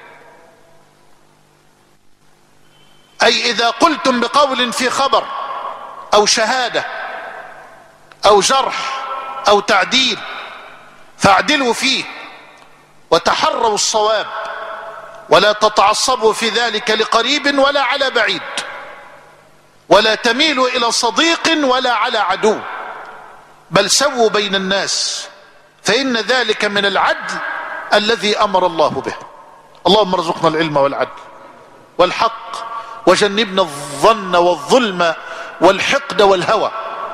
أي إذا قلتم بقول في خبر أو شهادة أو جرح أو تعديل فاعدلوا فيه وتحروا الصواب، ولا تتعصبوا في ذلك لقريب ولا على بعيد، ولا تميلوا إلى صديق ولا على عدو، بل سووا بين الناس، فإن ذلك من العدل الذي أمر الله به. اللهم ارزقنا العلم والعدل والحق، وجنبنا الظن والظلم والحقد والهوى.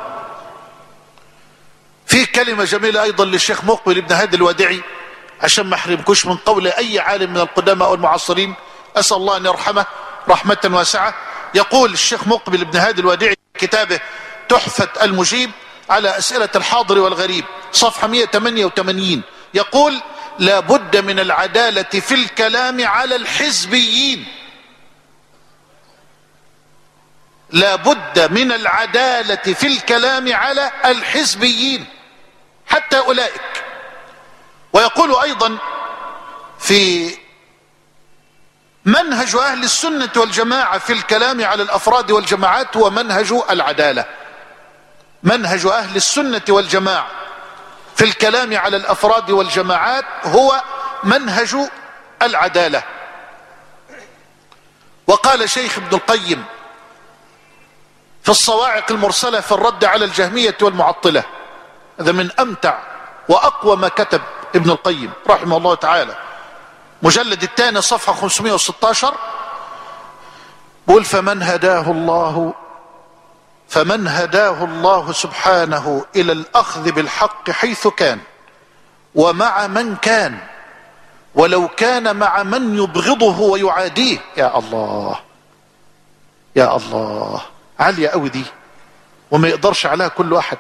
في كلمة جميلة أيضا للشيخ مقبل ابن هادي الوديعي، عشان ما احرمكوش من قول أي عالم من القدامى والمعاصرين، أسأل الله أن يرحمه رحمة واسعة. يقول الشيخ مقبل ابن هادي الوديعي في كتابه تحفة المجيب على أسئلة الحاضر والغريب صفحة 188، يقول لا بد من العدالة في الكلام على الحزبيين، لا بد من العدالة في الكلام على الحزبيين حتى أولئك. ويقول يقول أيضا في منهج أهل السنة والجماعة في الكلام على الأفراد والجماعات هو منهج العدالة. منهج أهل السنة والجماعة في الكلام على الأفراد والجماعات هو منهج العدالة. وقال شيخ ابن القيم في الصواعق المرسلة في الرد على الجهمية والمعطلة، هذا من أمتع وأقوى ما كتب ابن القيم رحمه الله تعالى، مجلد الثاني صفحة 516، بقول فمن هداه الله سبحانه إلى الأخذ بالحق حيث كان ومع من كان، ولو كان مع من يبغضه ويعاديه. يا الله يا الله، عالية قوي دي وما يقدرش عليها كل واحد.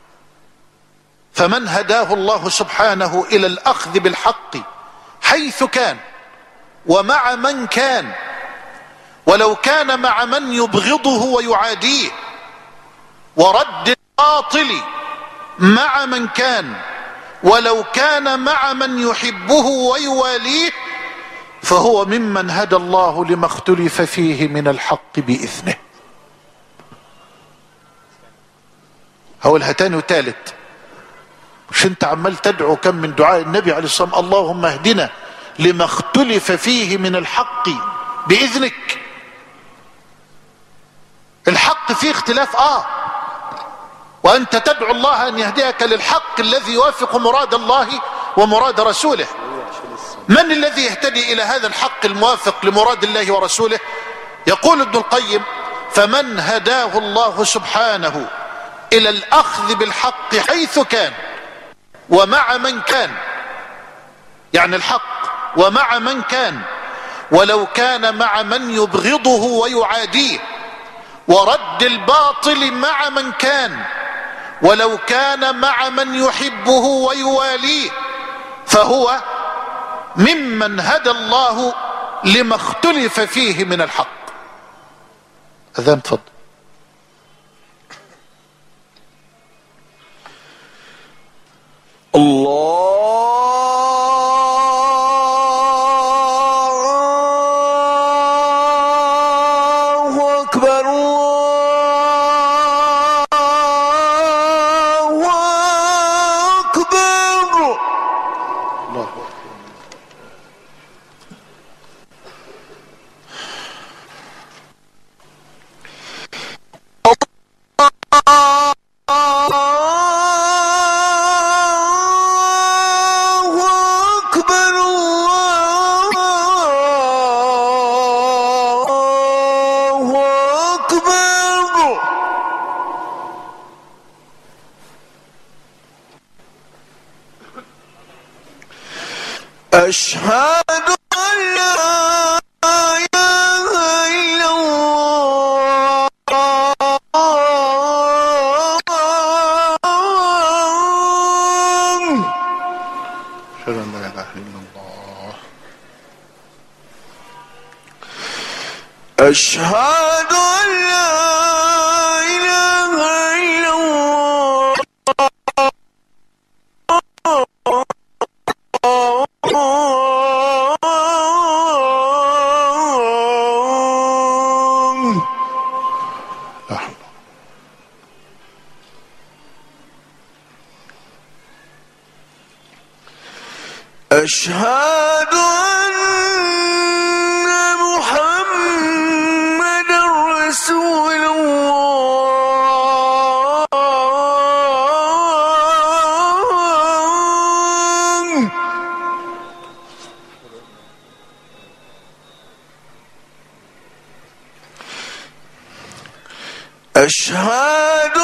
فمن هداه الله سبحانه إلى الأخذ بالحق حيث كان ومع من كان، ولو كان مع من يبغضه ويعاديه، ورد الباطل مع من كان ولو كان مع من يحبه ويواليه، فهو ممن هدى الله لما اختلف فيه من الحق بإذنه. هقولها تاني وتالت، مش انت عمال تدعو كم من دعاء النبي عليه الصلاة والسلام اللهم اهدنا لما اختلف فيه من الحق بإذنك. الحق فيه اختلاف وأنت تدعو الله أن يهديك للحق الذي يوافق مراد الله ومراد رسوله. من الذي يهتدي إلى هذا الحق الموافق لمراد الله ورسوله؟ يقول ابن القيم فمن هداه الله سبحانه إلى الأخذ بالحق حيث كان ومع من كان، يعني الحق ومع من كان، ولو كان مع من يبغضه ويعاديه، ورد الباطل مع من كان، ولو كان مع من يحبه ويواليه، فهو ممن هدى الله لما اختلف فيه من الحق. أذان تفضل. الله أكبر الله أكبر. الله أكبر. أشهد أن لا إله إلا الله. أشهد أن لا إله إلا الله. أشهد أن لا إله إلا الله. أشهد أن محمدا رسول الله. أشهد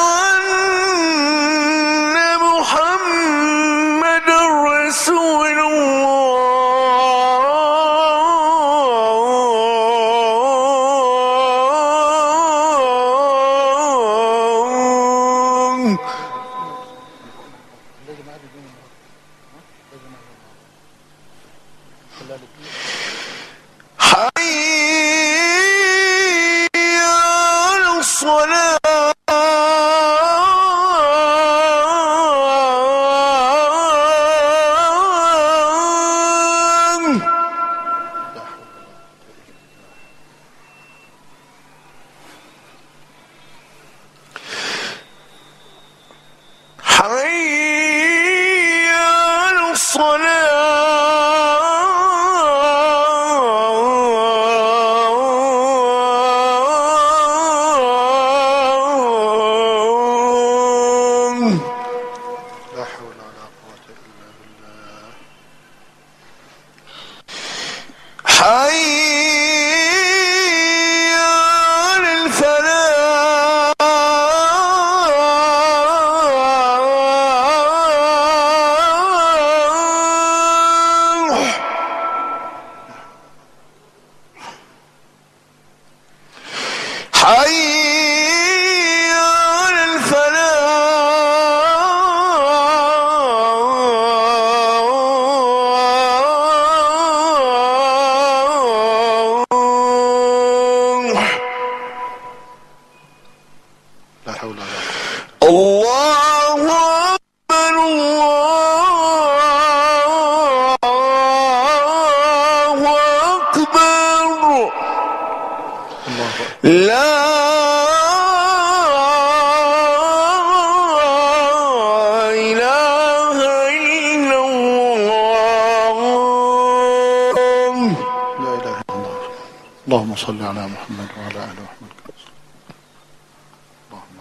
أن محمدا رسول الله. حي على الصلاة. اللهم صل على محمد وعلى آل محمد. اللهم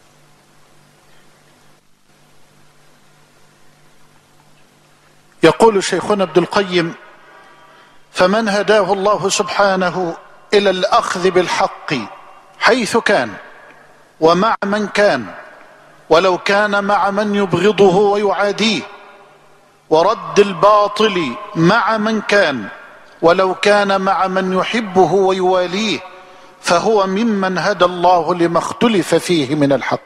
يقول شيخنا ابن القيم: فمن هداه الله سبحانه إلى الأخذ بالحق حيث كان ومع من كان، ولو كان مع من يبغضه ويعاديه، ورد الباطل مع من كان ولو كان مع من يحبه ويواليه، فهو ممن هدى الله لما اختلف فيه من الحق.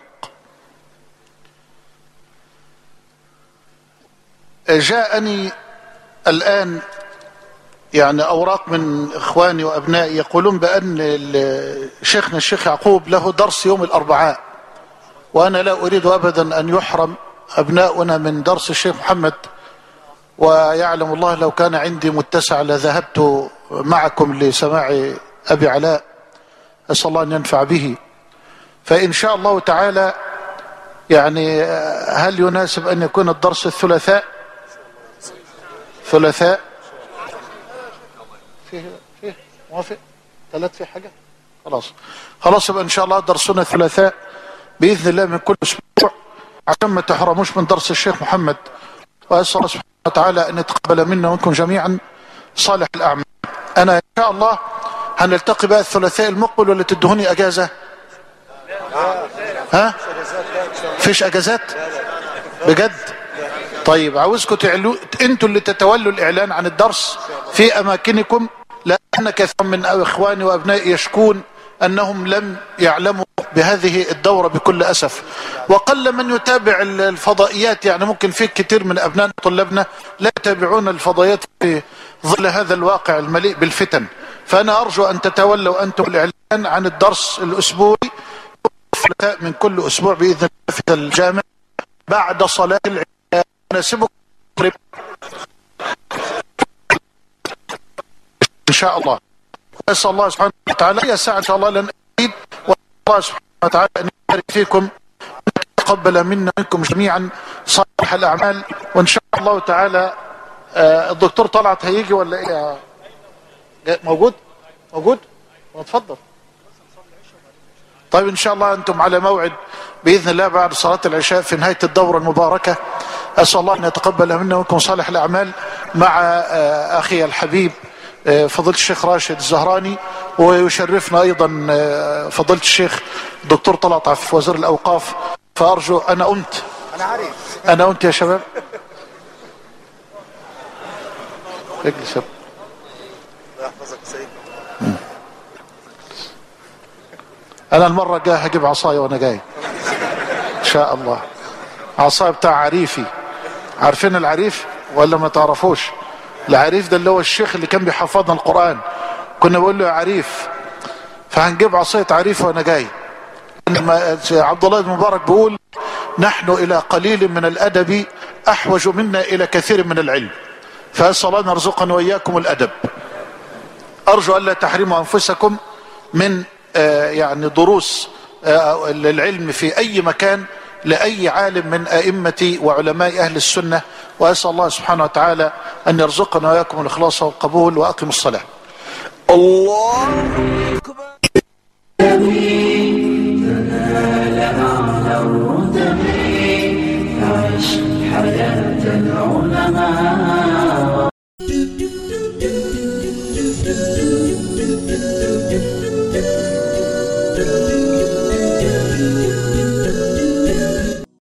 جاءني الآن يعني أوراق من إخواني وأبنائي يقولون بأن شيخنا الشيخ يعقوب له درس يوم الأربعاء، وأنا لا أريد أبدا أن يحرم أبناؤنا من درس الشيخ محمد، ويعلم الله لو كان عندي متسع لذهبت معكم لسماع أبي علاء، أسأل الله أن ينفع به. فإن شاء الله تعالى يعني هل يناسب أن يكون الدرس الثلاثاء؟ ثلاثاء فيه موافق؟ ثلاث في حاجة؟ خلاص يبقى إن شاء الله درسنا الثلاثاء بإذن الله من كل أسبوع، عشان ما تحرموش من درس الشيخ محمد. وأسأل الله سبحانه وتعالى أن يتقبل منا ومنكم جميعا صالح الأعمال. أنا إن شاء الله هنلتقي بقى الثلاثاء المقبل، ولا تدهوني أجازة؟ ها؟ فيش أجازات؟ بجد؟ طيب عاوزكم انتوا اللي تتولوا الإعلان عن الدرس في أماكنكم، لأن كثير من إخواني وأبنائي يشكون أنهم لم يعلموا بهذه الدورة بكل أسف، وقل من يتابع الفضائيات. يعني ممكن في كثير من أبناء طلابنا لا يتابعون الفضائيات في ظل هذا الواقع المليء بالفتن. فأنا أرجو أن تتولوا أنتم الإعلان عن الدرس الأسبوعي من كل أسبوع بإذن الله في الجامع بعد صلاة العشاء. يناسبكم إن شاء الله. أسأل الله سبحانه وتعالى يا ساعة إن شاء الله لن أزيد، والله سبحانه وتعالى أن يبارك فيكم، يتقبل منا منكم جميعا صالح الأعمال. وإن شاء الله تعالى الدكتور طلعت هيجي ولا إيه؟ موجود؟ اتفضل. طيب إن شاء الله أنتم على موعد بإذن الله بعد صلاة العشاء في نهاية الدورة المباركة. أسأل الله أن يتقبل منا ومنكم صالح الأعمال مع أخي الحبيب فضيلة الشيخ راشد الزهراني، ويشرفنا أيضا فضيلة الشيخ الدكتور طلعت عفيف وزير الأوقاف. فأرجو أنا أنت يا شباب اجلس. الله يحفظك سيدنا. أنا المرة الجاية هجيب عصاية وأنا جاي إن شاء الله، عصاية بتاع عريفي. عارفين العريف ولا ما تعرفوش؟ العريف ده اللي هو الشيخ اللي كان بيحفظنا القرآن، كنا بقول له يا عريف، فهنجيب عصاية عريف وأنا جاي. عبد الله بن مبارك بيقول: نحن إلى قليل من الأدب أحوج منا إلى كثير من العلم، فأسأل الله أن يرزقنا وإياكم الأدب. أرجو ألا تحرموا أنفسكم من يعني دروس العلم في أي مكان لأي عالم من أئمة وعلماء أهل السنة وأسأل الله سبحانه وتعالى أن يرزقنا وإياكم الإخلاص والقبول. وأقم الصلاة. الله